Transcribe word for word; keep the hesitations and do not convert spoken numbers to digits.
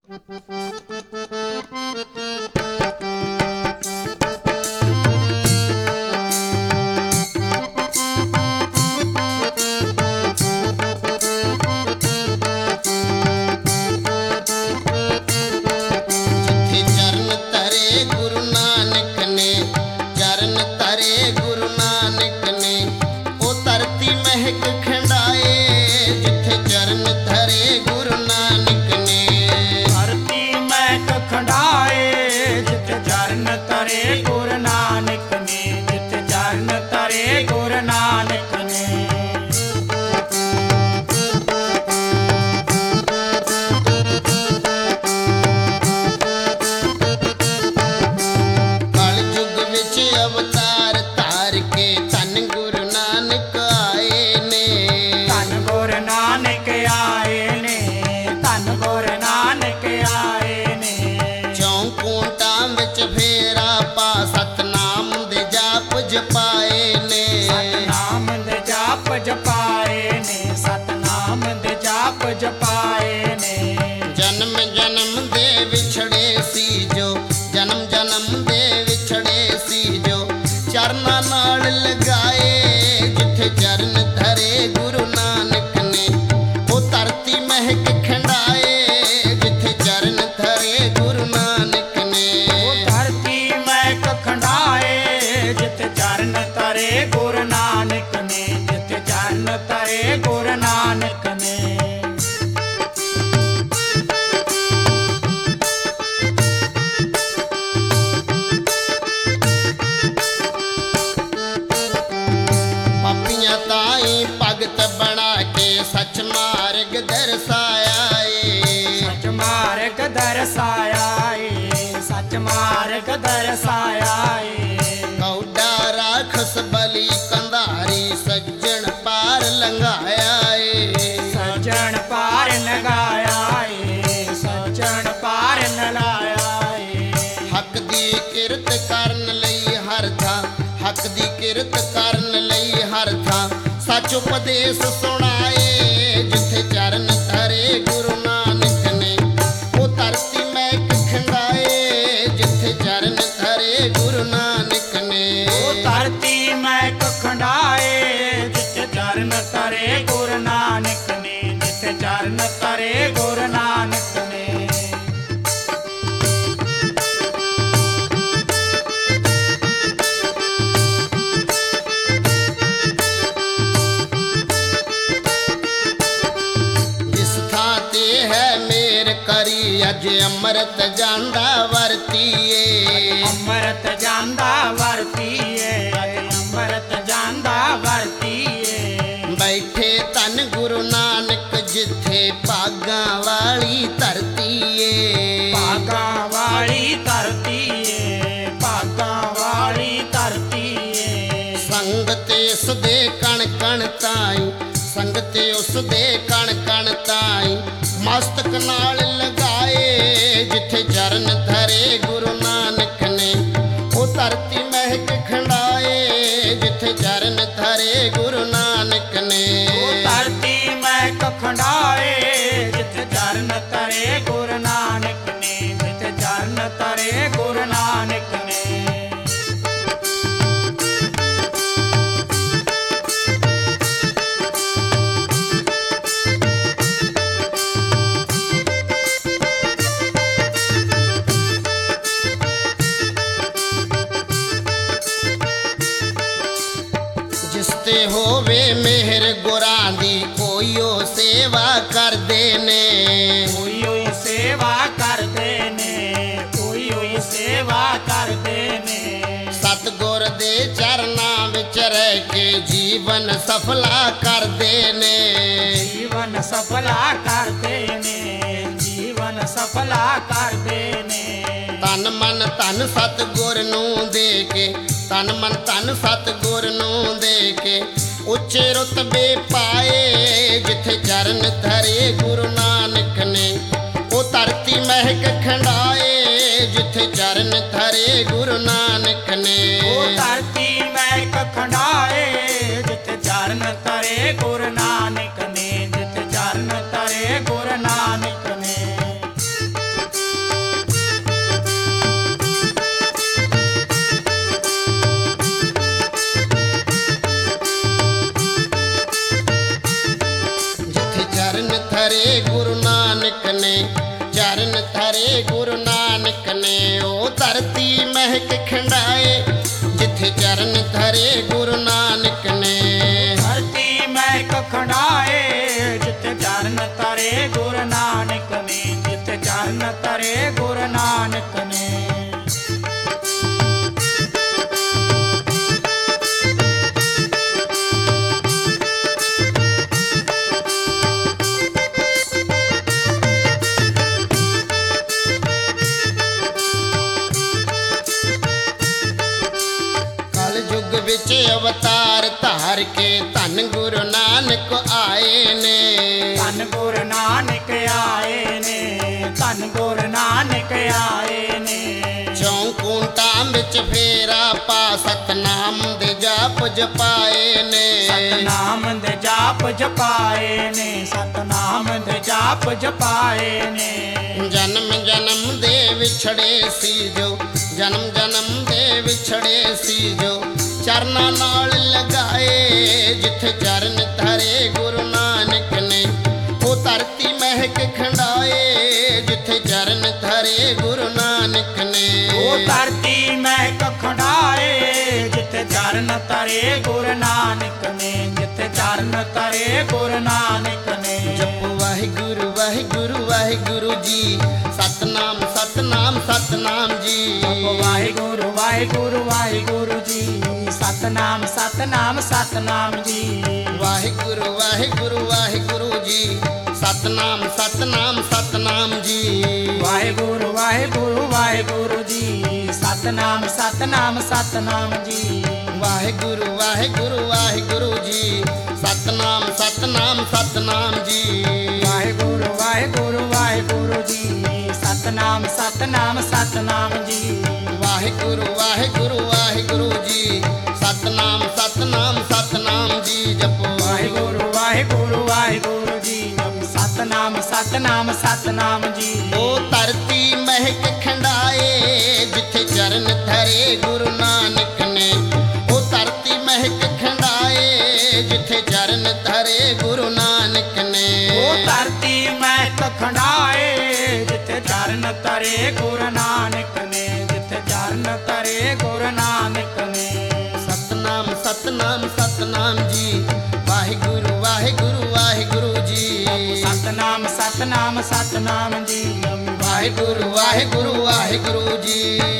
ਜਪਾਏ ਨੇ। ਜਨਮ ਜਨਮ ਦੇ ਵਿਛੜੇ ਸੀ ਜੋ, ਜਨਮ ਜਨਮ ਦੇ ਵਿਛੜੇ ਸੀ ਜੋ, ਚਰਨਾਂ ਨਾਲ ਲਗਾਏ। ਜਿੱਥੇ ਚਰਨ ਧਰੇ ਗੁਰੂ ਨਾਨਕ ਨੇ, ਉਹ ਧਰਤੀ ਮਹਿਕ ਖੰਡਾਏ। ਜਿੱਥੇ ਚਰਨ ਧਰੇ ਗੁਰੂ ਨਾਨਕ ਨੇ, ਉਹ ਧਰਤੀ ਮਹਿਕ ਖੰਡਾਏ। ਜਿੱਥੇ ਚਰਨ ਧਰੇ ਗੁਰੂ ਨਾਨਕ ਨੇ, ਜਿੱਥੇ ਚਰਨ ਧਰੇ ਗੁਰੂ ਨਾਨਕ ਨੇ। ਭਗਤ ਬਣਾ ਕੇ ਸੱਚ ਮਾਰਗ ਦਰਸਾਇਆ ਏ। ਸੱਚ ਮਾਰਗ ਦਰਸਾਇਆ ਏ, ਸੱਚ ਮਾਰਗ ਦਰਸਾਇਆ ਏ। ਕੌਡਾ ਰਾਖਸ ਬਲੀ ਕੰਧਾਰੀ ਸੱਜਣ ਪਾਰ ਲੰਘਾਇਆ ਏ। ਸੱਜਣ ਪਾਰ ਲੰਘਾਇਆ ਏ, ਸੱਜਣ ਪਾਰ ਲੰਘਾਇਆ ਏ। ਹੱਕ ਦੀ ਕਿਰਤ ਕਰਨ ਲਈ ਹਰ ਥਾਂ, ਹੱਕ ਦੀ ਕਿਰਤ ਕਰਨ ਲਈ ਹਰ ਥਾਂ ਸੱਚ ਉਪਦੇਸ਼ ਸੁਣਾਏ। ਜਿੱਥੇ ਚਰਨ ਧਰੇ ਗੁਰੂ ਨਾਨਕ ਨੇ, ਉਹ ਧਰਤੀ ਮਹਿਕ ਖੰਡਾਏ। ਜਿੱਥੇ ਚਰਨ ਧਰੇ ਗੁਰੂ ਨਾਨਕ ਨੇ, ਉਹ ਧਰਤੀ ਮਹਿਕ ਖੰਡਾਏ। ਜਿੱਥੇ ਚਰਨ ਧਰੇ ਗੁਰੂ ਨਾਨਕ ਨੇ, ਜਿੱਥੇ ਚਰਨ ਧਰੇ ਗੁਰੂ ਨਾਨਕ ਨੇ। ਕਰੀ ਅੱਜ ਅੰਮ੍ਰਿਤ ਜਾਂਦਾ ਵਰਤੀਏ। ਅੰਮ੍ਰਿਤ ਜਾਂਦਾ ਵਰਤੀਏ, ਅੰਮ੍ਰਿਤ ਜਾਂਦਾ ਵਰਤੀਏ। ਬੈਠੇ ਧੰਨ ਗੁਰੂ ਨਾਨਕ ਜਿੱਥੇ ਭਾਗਾਂ ਵਾਲੀ ਧਰਤੀ ਏ। ਭਾਗਾਂ ਵਾਲੀ ਧਰਤੀ ਏ, ਭਾਗਾਂ ਵਾਲੀ ਧਰਤੀ ਏ। ਸੰਗਤ ਇਸ ਦੇ ਕਣ ਕਣ ਤਾਈ, ਸੰਗਤ ਉਸ ਦੇ ਕਣ ਕਣ ਤਾਈ ਮਸਤਕ ਨਾਲ ਲਗਾਏ। ਜਿੱਥੇ ਚਰਨ ਧਰੇ ਗੁਰੂ ਨਾਨਕ ਨੇ, ਉਹ ਧਰਤੀ ਮਹਿਕ ਖੰਡਾਏ। ਜਿੱਥੇ ਚਰਨ ਧਰੇ ਗੁਰੂ ਨਾਨਕ ਨੇ, ਉਹ ਧਰਤੀ ਮਹਿਕ ਖੰਡਾਏ। ਜਿੱਥੇ ਚਰਨ ਧਰੇ ਗੁਰੂ ਨਾਨਕ ਨੇ, ਜਿੱਥੇ ਚਰਨ ਧਰੇ ਗੁਰੂ ਨਾਨਕ ਨੇ। ਤੇ ਹੋਵੇ ਮਿਹਰ ਗੁਰਾਂ ਦੀ, ਕੋਈ ਉਹ ਸੇਵਾ ਕਰਦੇ ਨੇ। ਕੋਈ ਹੋਈ ਸੇਵਾ ਕਰਦੇ ਨੇ, ਕੋਈ ਹੋਈ ਸੇਵਾ ਕਰਦੇ ਨੇ। ਸਤਿਗੁਰ ਦੇ ਚਰਨਾਂ ਵਿੱਚ ਰਹਿ ਕੇ ਜੀਵਨ ਸਫਲਾ ਕਰਦੇ ਨੇ। ਜੀਵਨ ਸਫਲਾ ਕਰਦੇ ਨੇ, ਜੀਵਨ ਸਫਲਾ ਕਰਦੇ ਨੇ। ਤਨ ਮਨ ਧਨ ਸਤਿਗੁਰ ਨੂੰ ਦੇ ਕੇ, ਤਨ ਮਨ ਧਨ ਸਤਿਗੁਰ ਨੂੰ ਦੇ ਕੇ ਉੱਚੇ ਰੁਤਬੇ ਪਾਏ। ਜਿੱਥੇ ਚਰਨ ਧਰੇ ਗੁਰੂ ਨਾਨਕ ਨੇ, ਉਹ ਧਰਤੀ ਮਹਿਕ ਖੰਡਾਏ। ਜਿੱਥੇ ਚਰਨ ਧਰੇ ਗੁਰੂ ਨਾਨਕ ਨੇ, ਉਹ ਧਰਤੀ ਮਹਿਕ ਖੰਡਾਏ। ਜਿੱਥੇ ਚਰਨ ਧਰੇ ਗੁਰੂ ਨਾਨਕ ਨੇ, ਜਿੱਥੇ ਚਰਨ ਧਰੇ ਗੁਰੂ ਨਾਨਕ ਨੇ। ਨਾਨਕ ਨੇ ਚਰਨ ਧਰੇ ਗੁਰੂ ਨਾਨਕ ਨੇ। ਉਹ ਧਰਤੀ ਮਹਿਕ ਖੰਡਾਏ ਜਿੱਥੇ ਚਰਨ ਧਰੇ ਗੁਰੂ ਨਾਨਕ ਨੇ। ਧਰਤੀ ਮਹਿਕ ਖੰਡਾਏ ਜਿੱਥੇ ਚਰਨ ਧਰੇ ਗੁਰੂ ਨਾਨਕ ਨੇ, ਜਿੱਥੇ ਚਰਨ ਧਰੇ ਗੁਰੂ ਨਾਨਕ ਨੇ। ਕਲਯੁਗ ਵਿੱਚ ਅਵਤਾਰ ਧਾਰ ਕੇ ਧੰਨ ਗੁਰੂ ਨਾਨਕ ਆਏ ਨੇ। ਧੰਨ ਗੁਰੂ ਨਾਨਕ ਆਏ ਨੇ, ਧੰਨ ਗੁਰੂ ਨਾਨਕ ਆਏ ਨੇ। ਚੌਂਕੂਟਾਂ ਵਿੱਚ ਫੇਰਾ ਪਾ ਸਤਨਾਮ ਦੇ ਜਾਪ ਜਪਾਏ ਨੇ। ਸਤਨਾਮ ਦੇ ਜਾਪ ਜਪਾਏ ਨੇ, ਸਤਨਾਮ ਦੇ ਜਾਪ ਜਪਾਏ ਨੇ। ਜਨਮ ਜਨਮ ਦੇ ਵਿਛੜੇ ਸੀ ਜੋ, ਜਨਮ ਜਨਮ ਦੇ ਵਿਛੜੇ ਸੀ ਜੋ ਚਰਨਾਂ ਨਾਲ ਲਗਾਏ ਜਿੱਥੇ ਚਰਨ ਧਰੇ ਗੁਰੂ ਨਾਨਕ ਨੇ। ਉਹ ਧਰਤੀ ਮਹਿਕ ਖੰਡਾਏ ਜਿੱਥੇ ਚਰਨ ਧਰੇ ਗੁਰੂ ਨਾਨਕ ਨੇ। ਉਹ ਧਰਤੀ ਮਹਿਕ ਖੰਡਾਏ ਜਿੱਥੇ ਚਰਨ ਧਰੇ ਗੁਰੂ ਨਾਨਕ ਨੇ, ਜਿੱਥੇ ਚਰਨ ਧਰੇ ਗੁਰੂ ਨਾਨਕ ਨੇ। ਜਪੋ ਵਾਹਿਗੁਰੂ ਵਾਹਿਗੁਰੂ ਵਾਹਿਗੁਰੂ ਜੀ, ਸਤਨਾਮ ਸਤਨਾਮ ਸਤਨਾਮ ਜੀ। ਜਪੋ ਵਾਹਿਗੁਰੂ ਵਾਹਿਗੁਰੂ ਵਾਹਿਗੁਰੂ ਜੀ, ਸਤਨਾਮ ਸਤਨਾਮ ਸਤਨਾਮ ਜੀ। ਵਾਹਿਗੁਰੂ ਵਾਹਿਗੁਰੂ ਵਾਹਿਗੁਰੂ ਜੀ, ਸਤਨਾਮ ਸਤਨਾਮ ਸਤਨਾਮ ਜੀ। ਵਾਹਿਗੁਰੂ ਵਾਹਿਗੁਰੂ ਵਾਹਿਗੁਰੂ ਜੀ, ਸਤਨਾਮ ਸਤਨਾਮ ਸਤਨਾਮ ਜੀ। ਵਾਹਿਗੁਰੂ ਵਾਹਿਗੁਰੂ ਵਾਹਿਗੁਰੂ ਜੀ, ਸਤਨਾਮ ਸਤਨਾਮ ਸਤਨਾਮ ਜੀ। ਵਾਹਿਗੁਰੂ ਵਾਹਿਗੁਰੂ ਵਾਹਿਗੁਰੂ ਜੀ, ਸਤਨਾਮ ਸਤਨਾਮ ਸਤਨਾਮ ਜੀ। ਵਾਹਿਗੁਰੂ ਵਾਹਿਗੁਰੂ ਵਾਹਿਗੁਰੂ ਜੀ, ਸਤਨਾਮ ਸਤਨਾਮ ਸਤਨਾਮ ਜੀ। ਜਪੋ ਵਾਹਿਗੁਰੂ ਵਾਹਿਗੁਰੂ ਵਾਹਿਗੁਰੂ ਜੀ, ਸਤਨਾਮ ਸਤਨਾਮ ਸਤਨਾਮ ਜੀ। ਉਹ ਧਰਤੀ ਮਹਿਕ ਖੰਡਾਏ ਜਿੱਥੇ ਚਰਨ ਧਰੇ ਗੁਰੂ ਨਾਨਕ ਨੇ। ਉਹ ਧਰਤੀ ਮਹਿਕ ਖੰਡਾਏ ਜਿੱਥੇ ਚਰਨ ਧਰੇ ਗੁਰੂ ਨਾਨਕ ਨੇ। ਉਹ ਧਰਤੀ ਮਹਿਕ ਖੰਡਾਏ ਜਿੱਥੇ ਚਰਨ ਧਰੇ ਗੁਰੂ ਨਾਨਕ ਨੇ, ਜਿੱਥੇ ਚਰਨ ਧਰੇ ਗੁਰੂ ਨਾਨਕ ਨੇ। ਸਤਨਾਮ ਸਤਨਾਮ ਸਤਨਾਮ ਜੀ, ਵਾਹਿਗੁਰੂ ਵਾਹਿਗੁਰੂ ਵਾਹਿਗੁਰੂ ਜੀ। ਸਤਨਾਮ ਸਤਨਾਮ ਸਤਨਾਮ ਜੀ। ਵਾਹਿਗੁਰੂ ਵਾਹਿਗੁਰੂ ਵਾਹਿਗੁਰੂ ਜੀ।